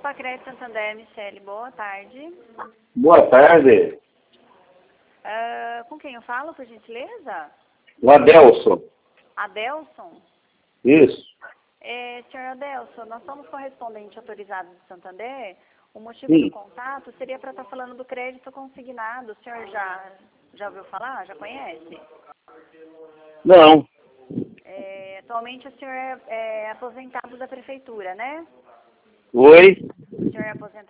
Copa Crédito Santander, Michele, boa tarde. Boa tarde. Com quem eu falo, por gentileza? O Adelson. Adelson? Isso. Senhor Adelson, nós somos correspondente autorizado de Santander. O motivo Sim. do contato seria para estar falando do crédito consignado. O senhor já ouviu falar? Já conhece? Não. Atualmente o senhor é aposentado da prefeitura, né? Oi? O senhor é aposentado